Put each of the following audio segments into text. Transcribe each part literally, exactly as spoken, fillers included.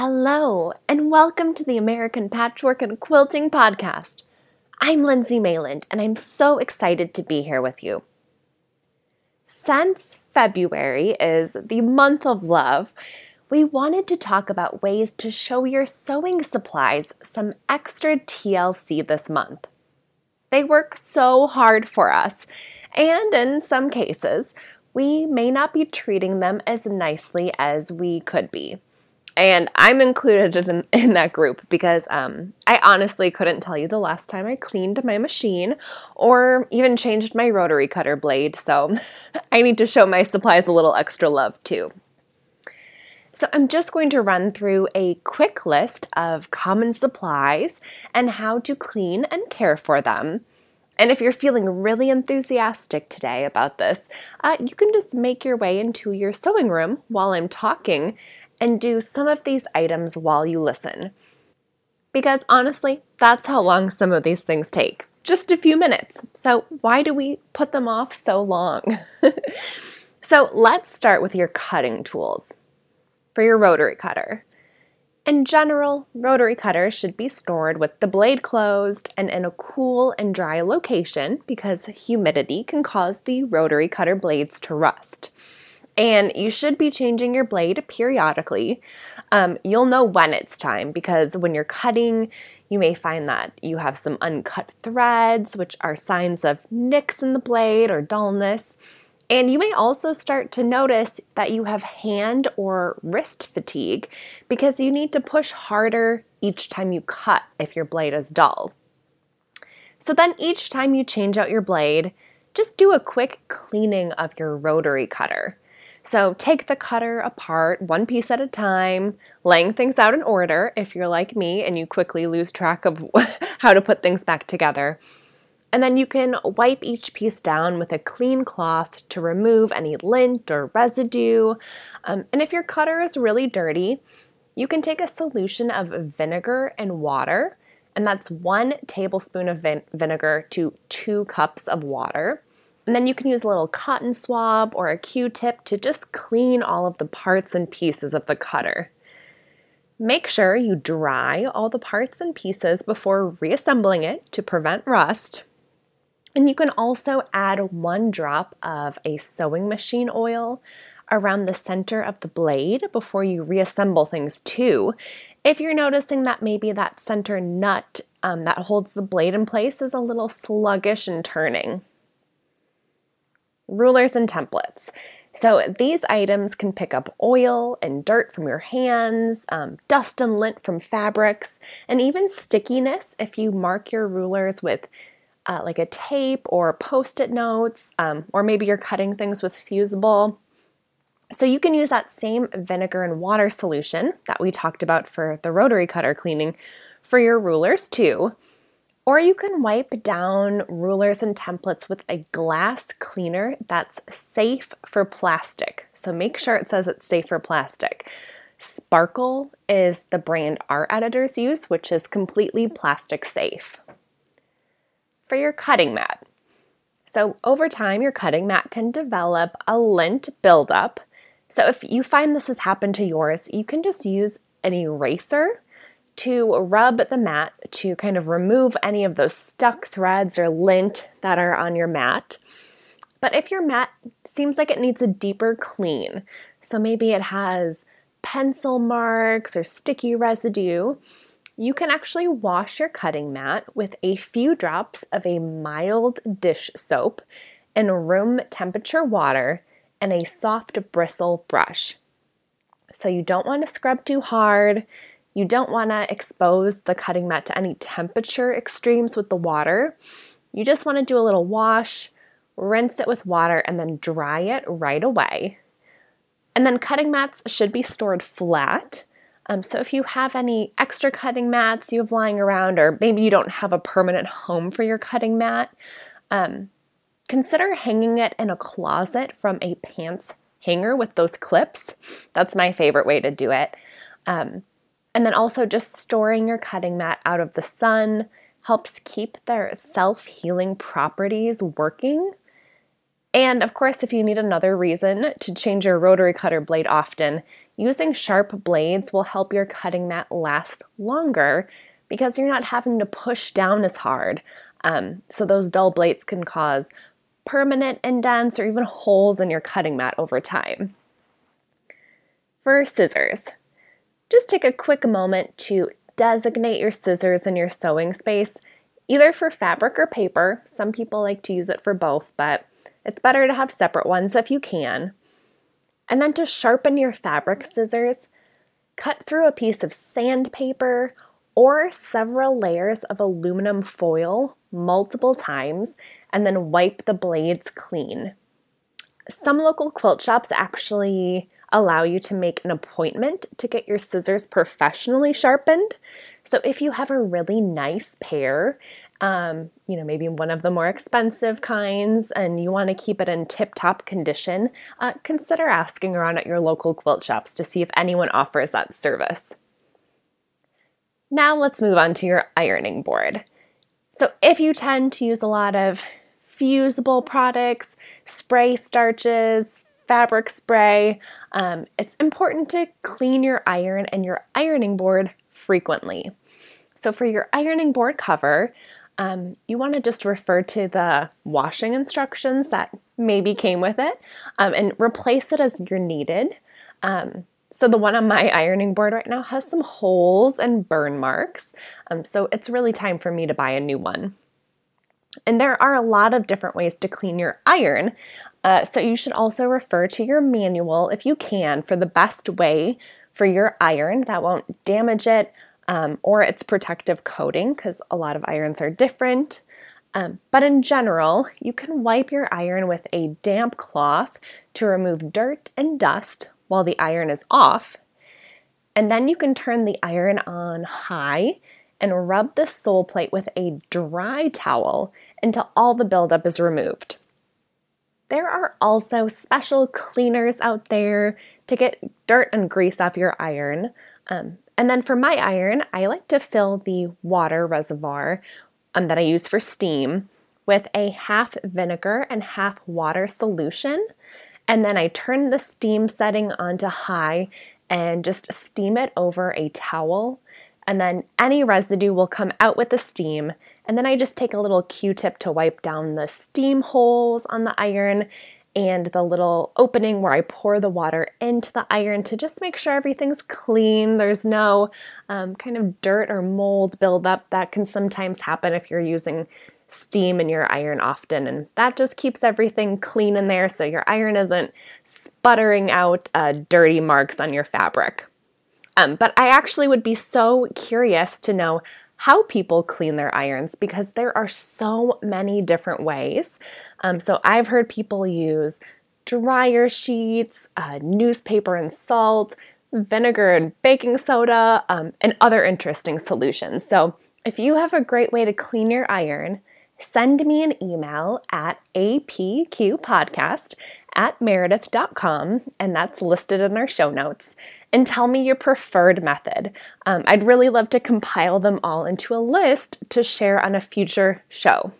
Hello, and welcome to the American Patchwork and Quilting Podcast. I'm Lindsay Mayland, and I'm so excited to be here with you. Since February is the month of love, we wanted to talk about ways to show your sewing supplies some extra T L C this month. They work so hard for us, and in some cases, we may not be treating them as nicely as we could be. And I'm included in, in that group because um, I honestly couldn't tell you the last time I cleaned my machine or even changed my rotary cutter blade, so I need to show my supplies a little extra love too. So I'm just going to run through a quick list of common supplies and how to clean and care for them. And if you're feeling really enthusiastic today about this, uh, you can just make your way into your sewing room while I'm talking and do some of these items while you listen. Because honestly, that's how long some of these things take. Just a few minutes. So why do we put them off so long? So let's start with your cutting tools. For your rotary cutter. In general, rotary cutters should be stored with the blade closed and in a cool and dry location because humidity can cause the rotary cutter blades to rust. And you should be changing your blade periodically. Um, you'll know when it's time because when you're cutting, you may find that you have some uncut threads, which are signs of nicks in the blade or dullness. And you may also start to notice that you have hand or wrist fatigue because you need to push harder each time you cut if your blade is dull. So then each time you change out your blade, just do a quick cleaning of your rotary cutter. So take the cutter apart one piece at a time, laying things out in order if you're like me and you quickly lose track of how to put things back together. And then you can wipe each piece down with a clean cloth to remove any lint or residue. Um, and if your cutter is really dirty, you can take a solution of vinegar and water, and that's one tablespoon of vin- vinegar to two cups of water. And then you can use a little cotton swab or a Q-tip to just clean all of the parts and pieces of the cutter. Make sure you dry all the parts and pieces before reassembling it to prevent rust. And you can also add one drop of a sewing machine oil around the center of the blade before you reassemble things too. If you're noticing that maybe that center nut um, that holds the blade in place is a little sluggish and turning. Rulers and templates. So these items can pick up oil and dirt from your hands, um, dust and lint from fabrics, and even stickiness if you mark your rulers with uh, like a tape or post-it notes, um, or maybe you're cutting things with fusible. So you can use that same vinegar and water solution that we talked about for the rotary cutter cleaning for your rulers too. Or you can wipe down rulers and templates with a glass cleaner that's safe for plastic. So make sure it says it's safe for plastic. Sparkle is the brand our editors use, which is completely plastic safe. For your cutting mat. So over time, your cutting mat can develop a lint buildup. So if you find this has happened to yours, you can just use an eraser to rub the mat to kind of remove any of those stuck threads or lint that are on your mat. But if your mat seems like it needs a deeper clean, so maybe it has pencil marks or sticky residue, you can actually wash your cutting mat with a few drops of a mild dish soap and room temperature water and a soft bristle brush. So you don't want to scrub too hard. You don't want to expose the cutting mat to any temperature extremes with the water. You just want to do a little wash, rinse it with water, and then dry it right away. And then cutting mats should be stored flat. Um, so if you have any extra cutting mats you have lying around, or maybe you don't have a permanent home for your cutting mat, um, consider hanging it in a closet from a pants hanger with those clips. That's my favorite way to do it. Um, And then also just storing your cutting mat out of the sun helps keep their self-healing properties working. And of course, if you need another reason to change your rotary cutter blade often, using sharp blades will help your cutting mat last longer because you're not having to push down as hard. Um, so those dull blades can cause permanent indents or even holes in your cutting mat over time. For scissors, just take a quick moment to designate your scissors in your sewing space, either for fabric or paper. Some people like to use it for both, but it's better to have separate ones if you can. And then to sharpen your fabric scissors, cut through a piece of sandpaper or several layers of aluminum foil multiple times and then wipe the blades clean. Some local quilt shops actually allow you to make an appointment to get your scissors professionally sharpened. So if you have a really nice pair, um, you know, maybe one of the more expensive kinds, and you want to keep it in tip-top condition, uh, consider asking around at your local quilt shops to see if anyone offers that service. Now let's move on to your ironing board. So if you tend to use a lot of fusible products, spray starches, fabric spray, um, it's important to clean your iron and your ironing board frequently. So for your ironing board cover, um, you want to just refer to the washing instructions that maybe came with it um, and replace it as you're needed. Um, so the one on my ironing board right now has some holes and burn marks, um, so it's really time for me to buy a new one. And there are a lot of different ways to clean your iron, uh, so you should also refer to your manual if you can for the best way for your iron that won't damage it um, or its protective coating, because a lot of irons are different. Um, but in general, you can wipe your iron with a damp cloth to remove dirt and dust while the iron is off, and then you can turn the iron on high and rub the sole plate with a dry towel until all the buildup is removed. There are also special cleaners out there to get dirt and grease off your iron. Um, and then for my iron, I like to fill the water reservoir um, that I use for steam with a half vinegar and half water solution. And then I turn the steam setting onto high and just steam it over a towel. And then any residue will come out with the steam. And then I just take a little Q-tip to wipe down the steam holes on the iron and the little opening where I pour the water into the iron to just make sure everything's clean. There's no um, kind of dirt or mold buildup that can sometimes happen if you're using steam in your iron often. And that just keeps everything clean in there so your iron isn't sputtering out uh, dirty marks on your fabric. Um, but I actually would be so curious to know how people clean their irons because there are so many different ways. Um, so I've heard people use dryer sheets, uh, newspaper and salt, vinegar and baking soda, um, and other interesting solutions. So if you have a great way to clean your iron, send me an email at apqpodcast at meredith dot com, and that's listed in our show notes, and tell me your preferred method. Um, I'd really love to compile them all into a list to share on a future show.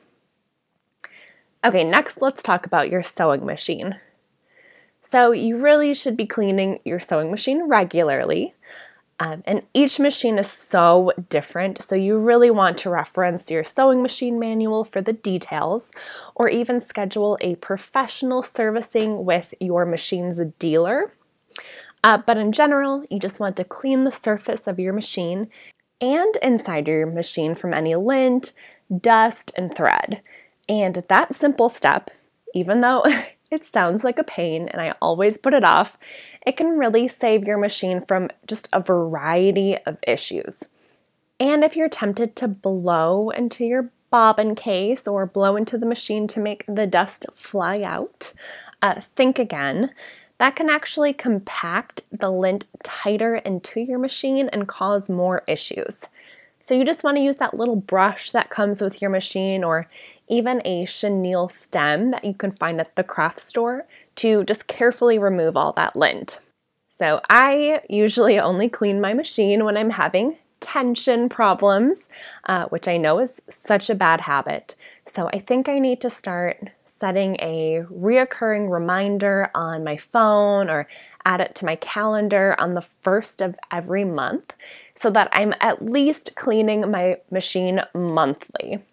Okay, next let's talk about your sewing machine. So you really should be cleaning your sewing machine regularly. Um, and each machine is so different, so you really want to reference your sewing machine manual for the details, or even schedule a professional servicing with your machine's dealer. Uh, but in general, you just want to clean the surface of your machine and inside your machine from any lint, dust, and thread. And that simple step, even though it sounds like a pain and I always put it off, it can really save your machine from just a variety of issues. And if you're tempted to blow into your bobbin case or blow into the machine to make the dust fly out, uh, think again. That can actually compact the lint tighter into your machine and cause more issues. So you just want to use that little brush that comes with your machine, or even a chenille stem that you can find at the craft store, to just carefully remove all that lint. So I usually only clean my machine when I'm having tension problems, uh, which I know is such a bad habit. So I think I need to start setting a reoccurring reminder on my phone or add it to my calendar on the first of every month so that I'm at least cleaning my machine monthly.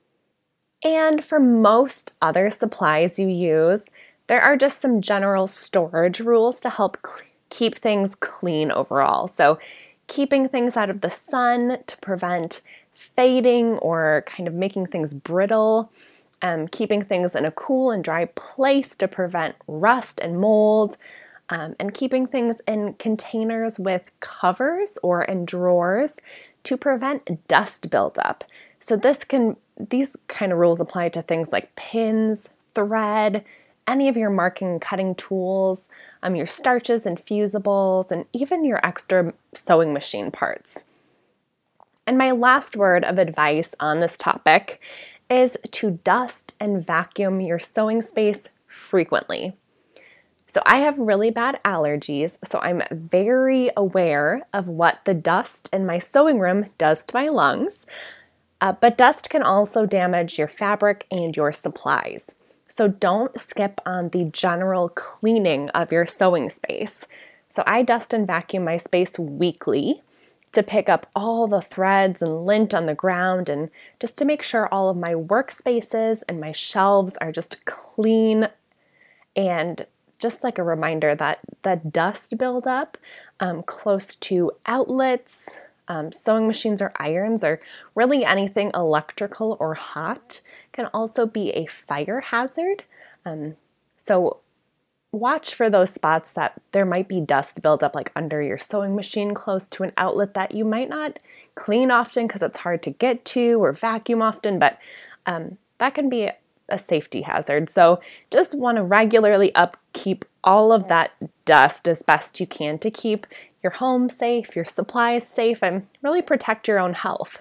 And for most other supplies you use, there are just some general storage rules to help cl- keep things clean overall. So keeping things out of the sun to prevent fading or kind of making things brittle, um, keeping things in a cool and dry place to prevent rust and mold, um, and keeping things in containers with covers or in drawers to prevent dust buildup. So this can these kind of rules apply to things like pins, thread, any of your marking and cutting tools, um, your starches and fusibles, and even your extra sewing machine parts. And my last word of advice on this topic is to dust and vacuum your sewing space frequently. So I have really bad allergies, so I'm very aware of what the dust in my sewing room does to my lungs. Uh, but dust can also damage your fabric and your supplies. So don't skip on the general cleaning of your sewing space. So I dust and vacuum my space weekly to pick up all the threads and lint on the ground and just to make sure all of my workspaces and my shelves are just clean, and just like a reminder that the dust buildup um, close to outlets, Um, sewing machines or irons, or really anything electrical or hot, can also be a fire hazard. Um, so watch for those spots that there might be dust buildup, like under your sewing machine close to an outlet that you might not clean often because it's hard to get to, or vacuum often, but um, that can be a safety hazard. So just want to regularly upkeep all of that dust as best you can to keep your home safe, your supplies safe, and really protect your own health.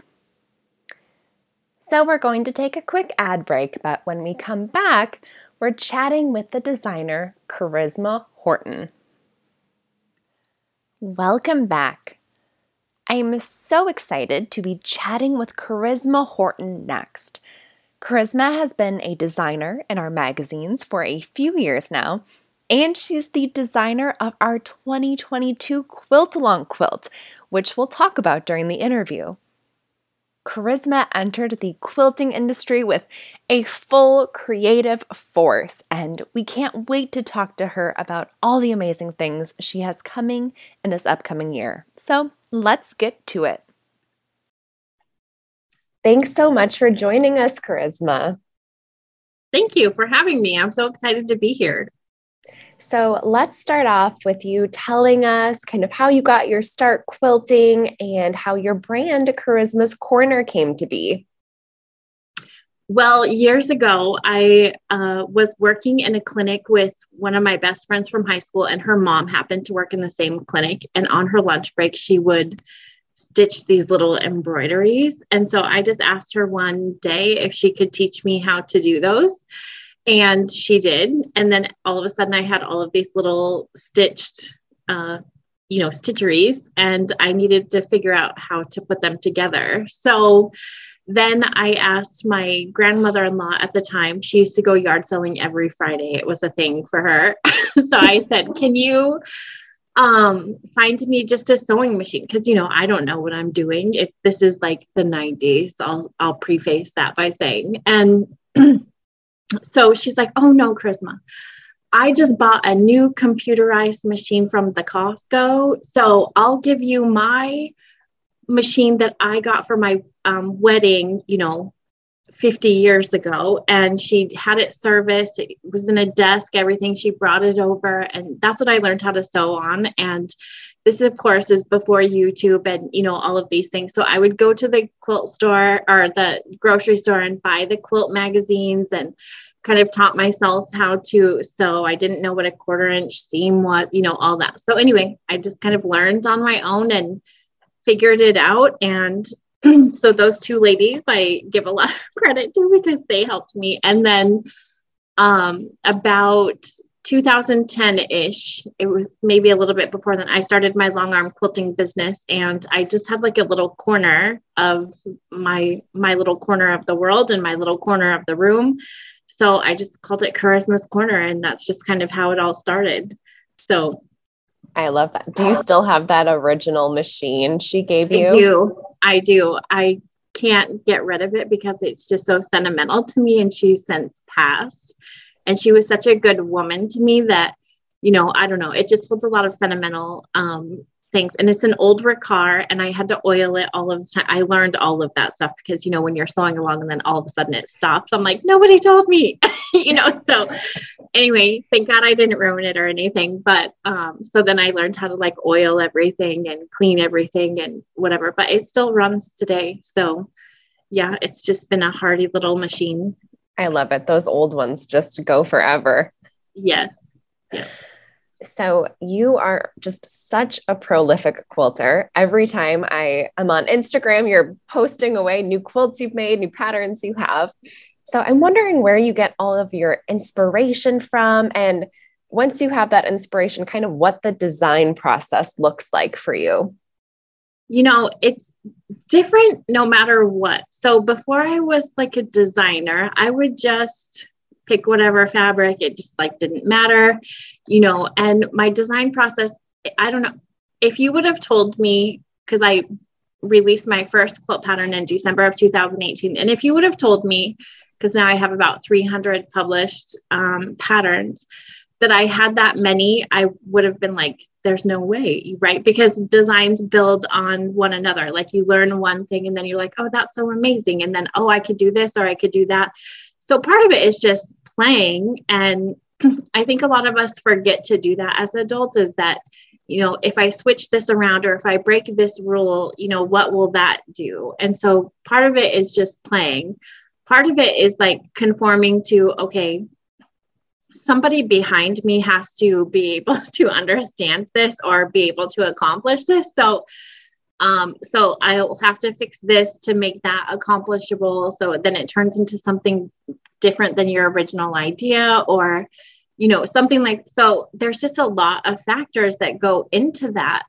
So we're going to take a quick ad break, but when we come back, we're chatting with the designer, Charisma Horton. Welcome back. I am so excited to be chatting with Charisma Horton next. Charisma has been a designer in our magazines for a few years now, and she's the designer of our twenty twenty-two Quilt-A-Long quilt, which we'll talk about during the interview. Charisma entered the quilting industry with a full creative force, and we can't wait to talk to her about all the amazing things she has coming in this upcoming year. So let's get to it. Thanks so much for joining us, Charisma. Thank you for having me. I'm so excited to be here. So let's start off with you telling us kind of how you got your start quilting and how your brand, Charisma's Corner, came to be. Well, years ago, I uh, was working in a clinic with one of my best friends from high school, and her mom happened to work in the same clinic. And on her lunch break, she would stitch these little embroideries. And so I just asked her one day if she could teach me how to do those. And she did. And then all of a sudden I had all of these little stitched, uh, you know, stitcheries, and I needed to figure out how to put them together. So then I asked my grandmother-in-law at the time. She used to go yard selling every Friday. It was a thing for her. So I said, can you um, find me just a sewing machine? Because, you know, I don't know what I'm doing. If this is like the nineties, I'll, I'll preface that by saying. And so she's like, oh no, Charisma, I just bought a new computerized machine from the Costco. So I'll give you my machine that I got for my um, wedding, you know, fifty years ago. And she had it serviced. It was in a desk, everything. She brought it over, and that's what I learned how to sew on. And this, of course, is before YouTube and, you know, all of these things. So I would go to the quilt store or the grocery store and buy the quilt magazines and kind of taught myself how to sew. I didn't know what a quarter inch seam was, you know, all that. So anyway, I just kind of learned on my own and figured it out. And so those two ladies, I give a lot of credit to because they helped me. And then um, about two thousand ten-ish, it was maybe a little bit before then, I started my long arm quilting business. And I just had like a little corner of my, my little corner of the world and my little corner of the room. so I just called it Charisma's Corner, and that's just kind of how it all started. So I love that. Do you still have that original machine she gave you? I do. I do. I can't get rid of it because it's just so sentimental to me, and she's since passed. And she was such a good woman to me that, you know, I don't know, it just holds a lot of sentimental um, things. And it's an old Riccar, and I had to oil it all of the time. I learned all of that stuff because, you know, when you're sewing along and then all of a sudden it stops, I'm like, nobody told me, you know, so anyway, thank God I didn't ruin it or anything. But um, so then I learned how to like oil everything and clean everything and whatever, but it still runs today. So yeah, it's just been a hardy little machine. I love it. Those old ones just go forever. Yes. Yeah. So you are just such a prolific quilter. Every time I am on Instagram, you're posting away new quilts you've made, new patterns you have. So I'm wondering where you get all of your inspiration from. And once you have that inspiration, kind of what the design process looks like for you. You know, it's different no matter what. So before I was like a designer, I would just pick whatever fabric. It just like didn't matter, you know, and my design process, I don't know if you would have told me, because I released my first quilt pattern in December of two thousand eighteen. And if you would have told me, because now I have about three hundred published um, patterns, that I had that many, I would have been like, there's no way, right? Because designs build on one another. Like you learn one thing and then you're like, oh, that's so amazing. And then, oh, I could do this or I could do that. So part of it is just playing. And I think a lot of us forget to do that as adults, is that, you know, if I switch this around or if I break this rule, you know, what will that do? And so part of it is just playing. Part of it is like conforming to, okay, somebody behind me has to be able to understand this or be able to accomplish this. So, um, so I'll have to fix this to make that accomplishable. So then it turns into something different than your original idea, or, you know, something like, so there's just a lot of factors that go into that.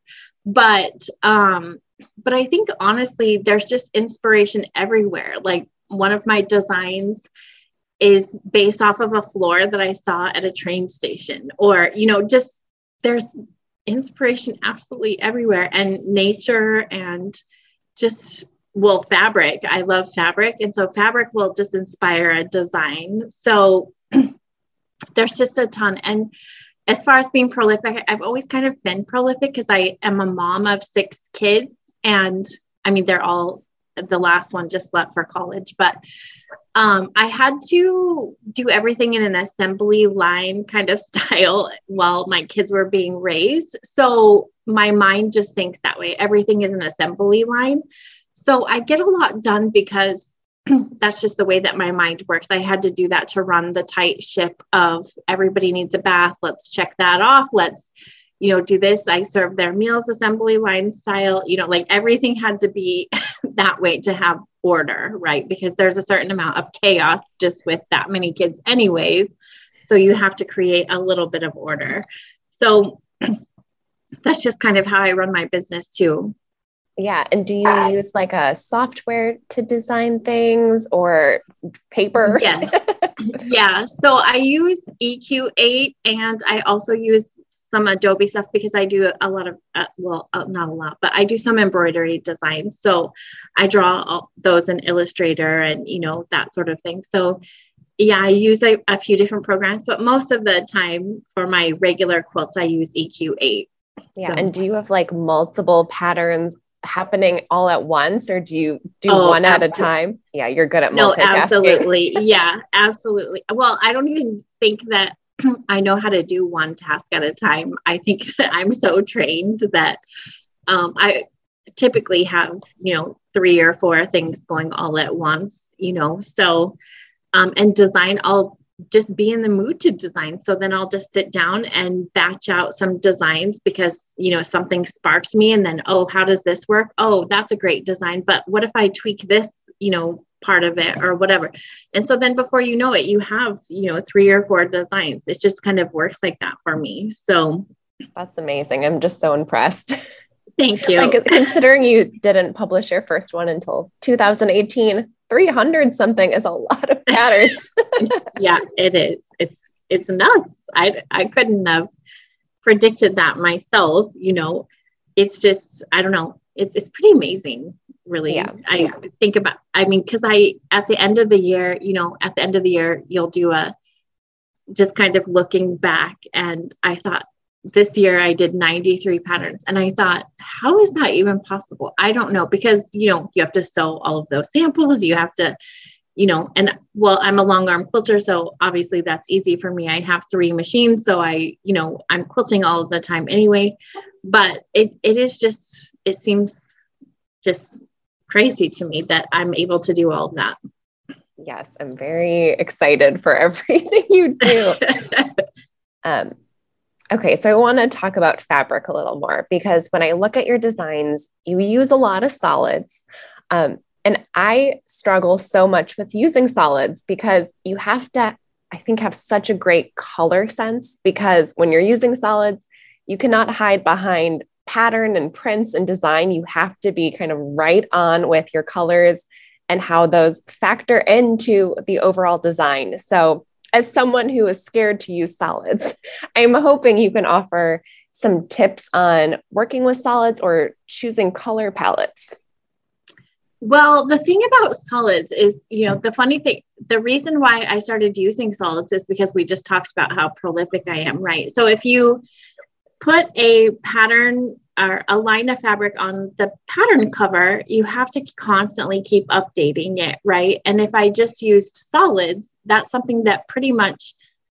But, um, but I think honestly, there's just inspiration everywhere. Like one of my designs is based off of a floor that I saw at a train station, or, you know, just there's inspiration absolutely everywhere, and nature and just, well, fabric. I love fabric. And so fabric will just inspire a design. So there's just a ton. And as far as being prolific, I've always kind of been prolific because I am a mom of six kids. And I mean, they're all, the last one just left for college, but um, I had to do everything in an assembly line kind of style while my kids were being raised. So my mind just thinks that way. Everything is an assembly line. So I get a lot done because that's just the way that my mind works. I had to do that to run the tight ship of everybody needs a bath. Let's check that off. Let's, you know, do this. I serve their meals assembly line style, you know, like everything had to be that way to have order, right? Because there's a certain amount of chaos just with that many kids anyways. So you have to create a little bit of order. So that's just kind of how I run my business too. Yeah. And do you use like a software to design things or paper? Yes. Yeah. So I use E Q eight, and I also use some Adobe stuff because I do a lot of, uh, well, uh, not a lot, but I do some embroidery design. So I draw all those in Illustrator and, you know, that sort of thing. So yeah, I use a, a few different programs, but most of the time for my regular quilts, I use E Q eight. Yeah. So. And do you have like multiple patterns happening all at once, or do you do oh, one absolutely. at a time? Yeah, you're good at no, multitasking. Absolutely. Yeah, absolutely. Well, I don't even think that I know how to do one task at a time. I think that I'm so trained that um, I typically have, you know, three or four things going all at once, you know, so, um, and design, I'll just be in the mood to design. So then I'll just sit down and batch out some designs because, you know, something sparks me, and then, oh, how does this work? Oh, that's a great design. But what if I tweak this, you know, part of it or whatever. And so then before you know it, you have, you know, three or four designs. It just kind of works like that for me. So that's amazing. I'm just so impressed. Thank you. Like, considering you didn't publish your first one until two thousand eighteen, three hundred something is a lot of patterns. Yeah, it is. It's, it's nuts. I, I couldn't have predicted that myself. You know, it's just, I don't know. It's, it's pretty amazing, really. Yeah. I think about, I mean, cause I, at the end of the year, you know, at the end of the year, you'll do a, just kind of looking back. And I thought this year I did ninety-three patterns, and I thought, how is that even possible? I don't know, because, you know, you have to sew all of those samples. You have to, you know, and well, I'm a long arm quilter, so obviously that's easy for me. I have three machines, so I, you know, I'm quilting all of the time anyway, but it, it is just, it seems just crazy to me that I'm able to do all of that. Yes, I'm very excited for everything you do. um, okay, so I want to talk about fabric a little more, because when I look at your designs, you use a lot of solids. Um, and I struggle so much with using solids because you have to, I think, have such a great color sense, because when you're using solids, you cannot hide behind pattern and prints and design. You have to be kind of right on with your colors and how those factor into the overall design. So as someone who is scared to use solids, I'm hoping you can offer some tips on working with solids or choosing color palettes. Well, the thing about solids is, you know, the funny thing, the reason why I started using solids is because we just talked about how prolific I am, right? So if you put a pattern or a line of fabric on the pattern cover, you have to constantly keep updating it, right? And if I just used solids, that's something that pretty much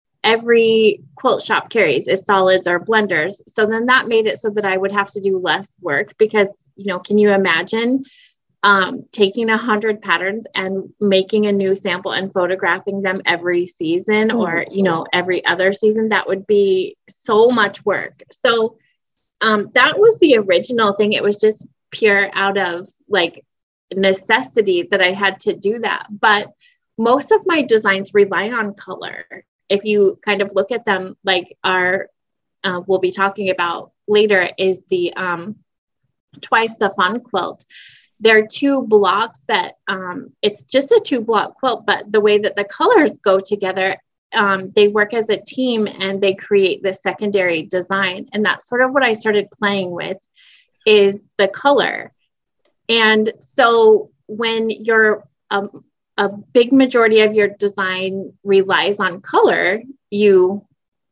every quilt shop carries, is solids or blenders. So then that made it so that I would have to do less work, because, you know, can you imagine um, taking a hundred patterns and making a new sample and photographing them every season, or, you know, every other season? That would be so much work. So um, that was the original thing. It was just pure out of like necessity that I had to do that. But most of my designs rely on color. If you kind of look at them, like our, uh, we'll be talking about later, is the um, Twice the Fun quilt. There are two blocks that um, it's just a two block quilt, but the way that the colors go together, um, they work as a team and they create the secondary design. And that's sort of what I started playing with, is the color. And so when you're um, a big majority of your design relies on color, you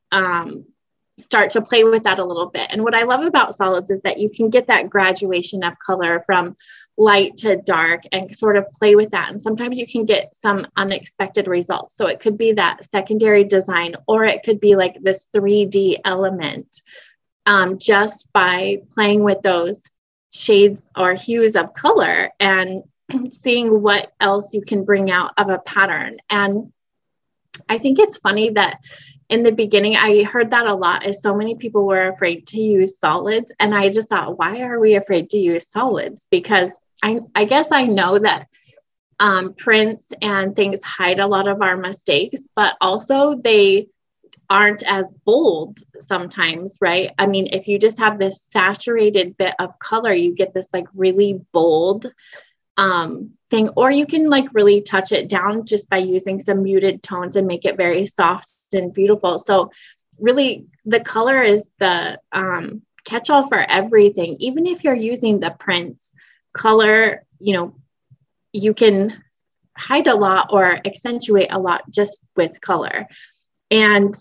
um, start to play with that a little bit. And what I love about solids is that you can get that graduation of color from light to dark and sort of play with that. And sometimes you can get some unexpected results. So it could be that secondary design, or it could be like this three D element, um, just by playing with those shades or hues of color and seeing what else you can bring out of a pattern. And I think it's funny that in the beginning, I heard that a lot, as so many people were afraid to use solids. And I just thought, why are we afraid to use solids? Because I, I guess I know that um, prints and things hide a lot of our mistakes, but also they aren't as bold sometimes, right? I mean, if you just have this saturated bit of color, you get this like really bold um, thing, or you can like really touch it down just by using some muted tones and make it very soft and beautiful. So really the color is the um, catch-all for everything. Even if you're using the prints, color, you know, you can hide a lot or accentuate a lot just with color. And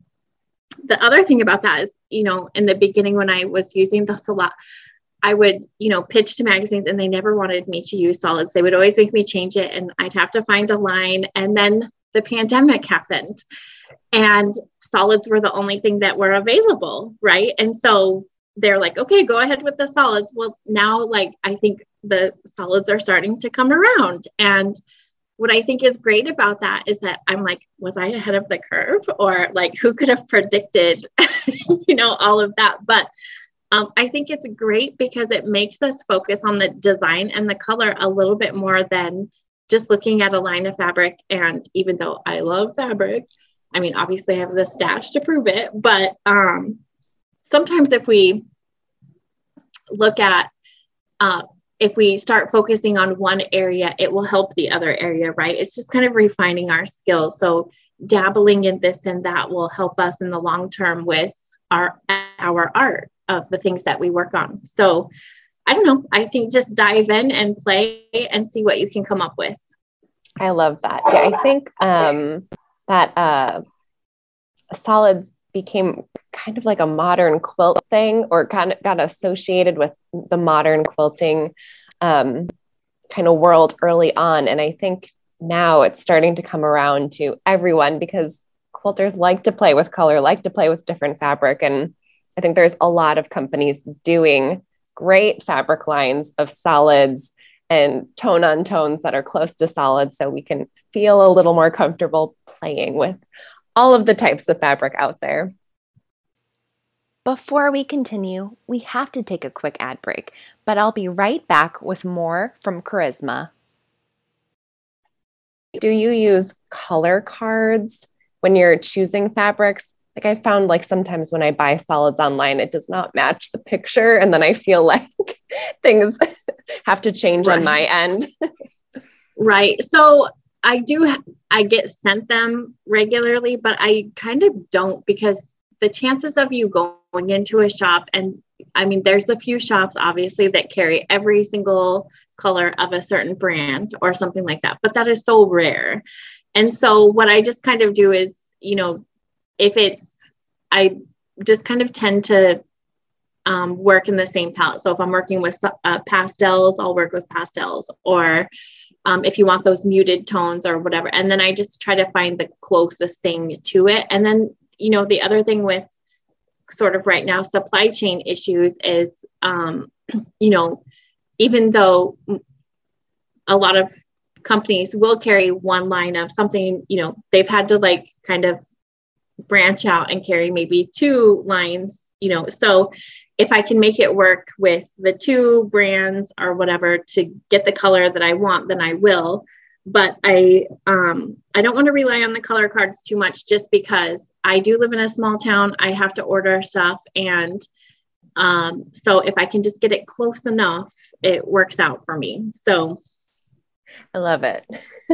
the other thing about that is, you know, in the beginning when I was using this a lot, I would, you know, pitch to magazines and they never wanted me to use solids. They would always make me change it and I'd have to find a line. And then the pandemic happened and solids were the only thing that were available, right? And so they're like, okay, go ahead with the solids. Well, now, like, I think the solids are starting to come around. And what I think is great about that is that I'm like, was I ahead of the curve? Or like, who could have predicted, you know, all of that? But um, I think it's great because it makes us focus on the design and the color a little bit more than just looking at a line of fabric. And even though I love fabric, I mean, obviously I have the stash to prove it, but um, sometimes if we look at, uh, if we start focusing on one area, it will help the other area, right? It's just kind of refining our skills. So dabbling in this and that will help us in the long term with our, our art of the things that we work on. So I don't know, I think just dive in and play and see what you can come up with. I love that. Yeah, I think um, that uh, solids became kind of like a modern quilt thing, or kind of got associated with the modern quilting um, kind of world early on. And I think now it's starting to come around to everyone, because quilters like to play with color, like to play with different fabric. And I think there's a lot of companies doing great fabric lines of solids and tone on tones that are close to solids, so we can feel a little more comfortable playing with all of the types of fabric out there. Before we continue, we have to take a quick ad break, but I'll be right back with more from Charisma. Do you use color cards when you're choosing fabrics? Like, I found like sometimes when I buy solids online, it does not match the picture, and then I feel like things have to change right on my end. Right. So I do, I get sent them regularly, but I kind of don't, because the chances of you going into a shop, and I mean, there's a few shops obviously that carry every single color of a certain brand or something like that, but that is so rare. And so what I just kind of do is, you know, if it's, I just kind of tend to um, work in the same palette. So if I'm working with uh, pastels, I'll work with pastels, or Um, if you want those muted tones or whatever. And then I just try to find the closest thing to it. And then, you know, the other thing with sort of right now supply chain issues is, um, you know, even though a lot of companies will carry one line of something, you know, they've had to like kind of branch out and carry maybe two lines, you know, so if I can make it work with the two brands or whatever to get the color that I want, then I will. But I, um, I don't want to rely on the color cards too much, just because I do live in a small town. I have to order stuff. And um, so if I can just get it close enough, it works out for me. So I love it.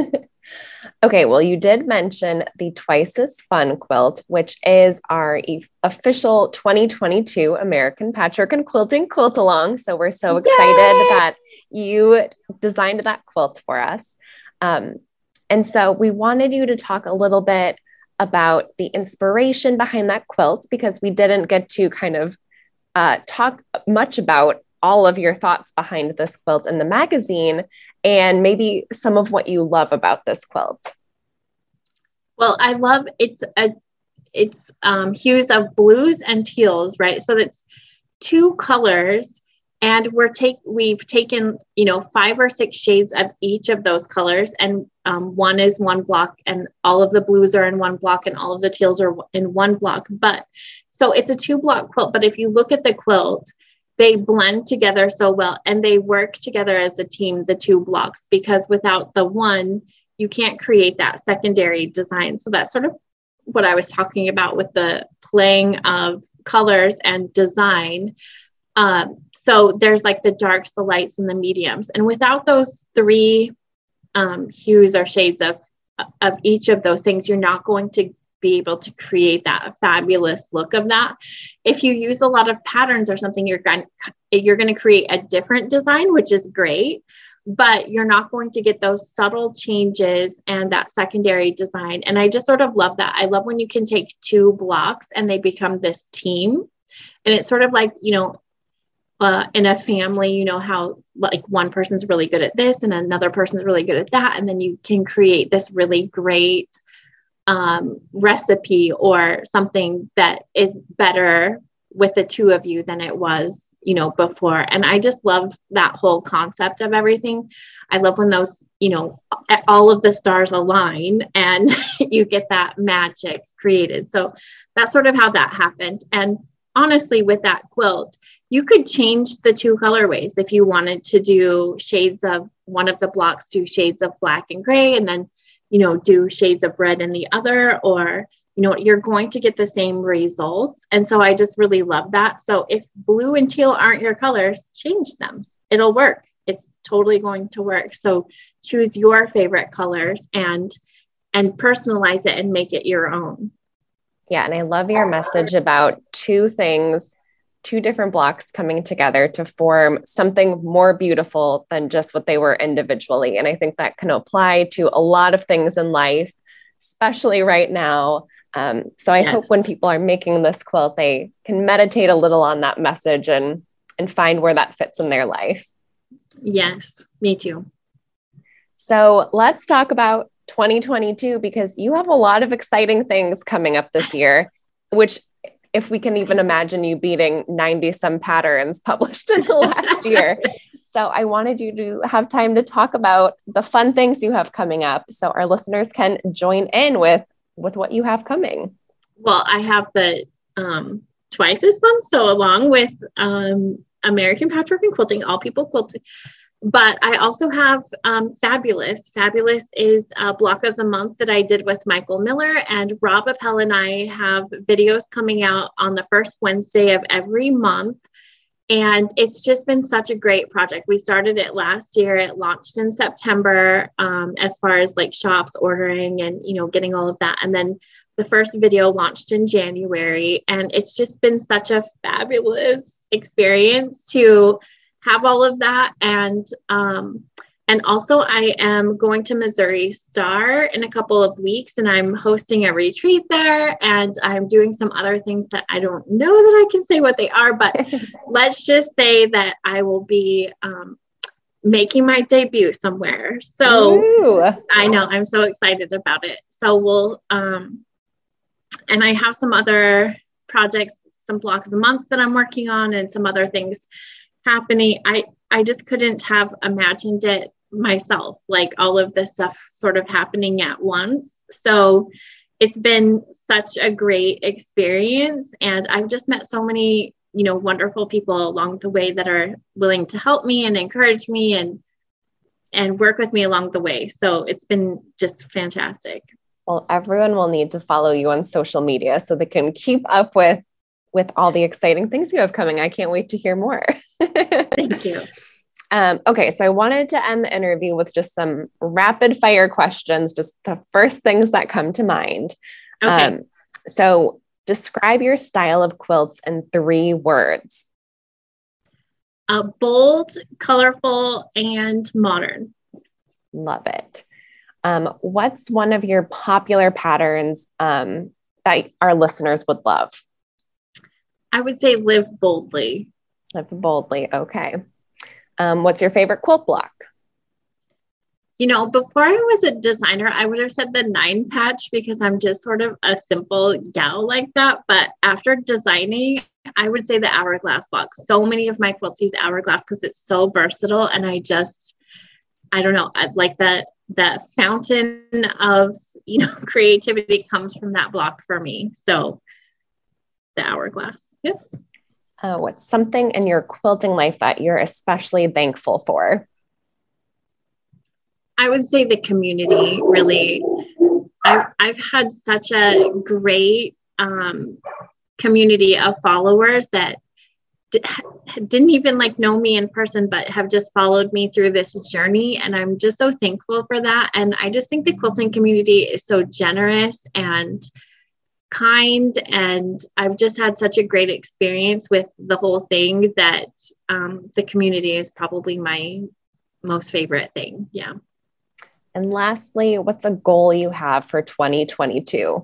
Okay, well, you did mention the Twice as Fun quilt, which is our e- official twenty twenty-two American Patchwork and Quilting quilt along. So we're so excited Yay! that you designed that quilt for us. Um, and so we wanted you to talk a little bit about the inspiration behind that quilt, because we didn't get to kind of uh, talk much about all of your thoughts behind this quilt in the magazine, and maybe some of what you love about this quilt. Well, I love it's a it's um, hues of blues and teals, right? So that's two colors, and we're take we've taken, you know, five or six shades of each of those colors, and um, one is one block, and all of the blues are in one block, and all of the teals are in one block. But so it's a two block quilt. But if you look at the quilt, they blend together so well, and they work together as a team, the two blocks, because without the one, you can't create that secondary design. So that's sort of what I was talking about with the playing of colors and design. Um, so there's like the darks, the lights, and the mediums. And without those three um, hues or shades of, of each of those things, you're not going to be able to create that fabulous look of that. If you use a lot of patterns or something, you're going you're going to create a different design, which is great, but you're not going to get those subtle changes and that secondary design. And I just sort of love that. I love when you can take two blocks and they become this team. And it's sort of like, you know, uh, in a family, you know, how like one person's really good at this and another person's really good at that. And then you can create this really great Um, recipe or something that is better with the two of you than it was, you know, before. And I just love that whole concept of everything. I love when those, you know, all of the stars align and you get that magic created. So that's sort of how that happened. And honestly, with that quilt, you could change the two colorways if you wanted to do shades of one of the blocks, do shades of black and gray, and then you know, do shades of red in the other, or, you know, you're going to get the same results. And so I just really love that. So if blue and teal aren't your colors, change them. It'll work. it's totally going to work. So choose your favorite colors and and personalize it and make it your own. Yeah, and I love your message about two things, two different blocks coming together to form something more beautiful than just what they were individually. And I think that can apply to a lot of things in life, especially right now. Um, so I yes. hope when people are making this quilt, they can meditate a little on that message and, and find where that fits in their life. Yes, me too. So let's talk about twenty twenty-two, because you have a lot of exciting things coming up this year, which if we can even imagine you beating ninety some patterns published in the last year. So I wanted you to have time to talk about the fun things you have coming up so our listeners can join in with, with what you have coming. Well, I have the um, twice as fun, so along with um, American Patchwork and Quilting, All People Quilting. But I also have um, Fabulous. Fabulous is a block of the month that I did with Michael Miller, and Rob Appel and I have videos coming out on the first Wednesday of every month. And it's just been such a great project. We started it last year. It launched in September um, as far as like shops ordering and, you know, getting all of that. And then the first video launched in January, and it's just been such a fabulous experience to have all of that. And, um, and also I am going to Missouri Star in a couple of weeks, and I'm hosting a retreat there, and I'm doing some other things that I don't know that I can say what they are, but let's just say that I will be, um, making my debut somewhere. So Ooh. I know I'm so excited about it. So we'll, um, and I have some other projects, some block of the months that I'm working on, and some other things happening. I, I just couldn't have imagined it myself, like all of this stuff sort of happening at once. So it's been such a great experience. And I've just met so many, you know, wonderful people along the way that are willing to help me and encourage me and, and work with me along the way. So it's been just fantastic. Well, everyone will need to follow you on social media so they can keep up with with all the exciting things you have coming. I can't wait to hear more. Thank you. Um, okay, so I wanted to end the interview with just some rapid fire questions, just the first things that come to mind. Okay. Um, so describe your style of quilts in three words. Uh, bold, colorful, and modern. Love it. Um, what's one of your popular patterns um, that our listeners would love? I would say live boldly. Live boldly. Okay. Um, what's your favorite quilt block? You know, before I was a designer, I would have said the nine patch because I'm just sort of a simple gal like that. But after designing, I would say the hourglass block. So many of my quilts use hourglass because it's so versatile. And I just, I don't know, I'd like that, that fountain of, you know, creativity comes from that block for me. So the hourglass. Yep. Uh, what's something in your quilting life that you're especially thankful for? I would say the community, really. I've, I've had such a great um, community of followers that d- didn't even like know me in person, but have just followed me through this journey. And I'm just so thankful for that. And I just think the quilting community is so generous and kind, and I've just had such a great experience with the whole thing that um, the community is probably my most favorite thing. Yeah. And lastly, what's a goal you have for twenty twenty-two?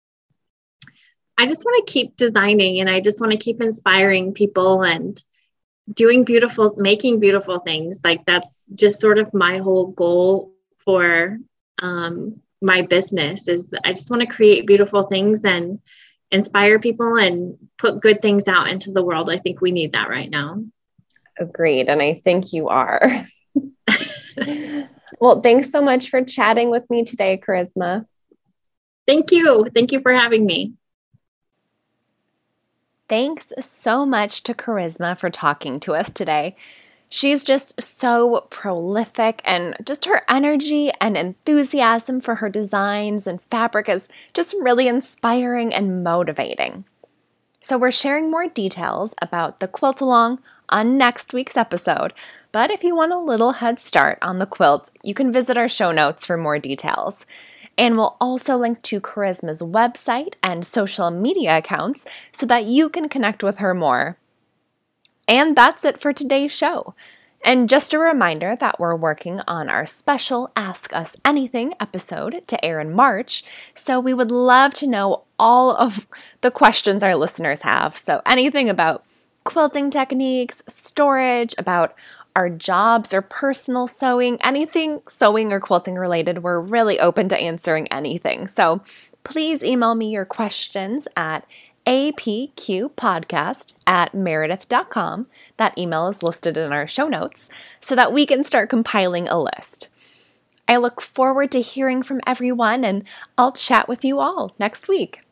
I just want to keep designing, and I just want to keep inspiring people and doing beautiful, making beautiful things. Like that's just sort of my whole goal for um, my business is that I just want to create beautiful things and inspire people and put good things out into the world. I think we need that right now. Agreed. And I think you are. Well, thanks so much for chatting with me today, Charisma. Thank you. Thank you for having me. Thanks so much to Charisma for talking to us today. She's just so prolific, and just her energy and enthusiasm for her designs and fabric is just really inspiring and motivating. So we're sharing more details about the Quilt Along on next week's episode. But if you want a little head start on the quilt, you can visit our show notes for more details. And we'll also link to Charisma's website and social media accounts so that you can connect with her more. And that's it for today's show. And just a reminder that we're working on our special Ask Us Anything episode to air in March, so we would love to know all of the questions our listeners have. So anything about quilting techniques, storage, about our jobs or personal sewing, anything sewing or quilting related, we're really open to answering anything. So please email me your questions at apqpodcast at meredith dot com. That email is listed in our show notes so that we can start compiling a list. I look forward to hearing from everyone, and I'll chat with you all next week.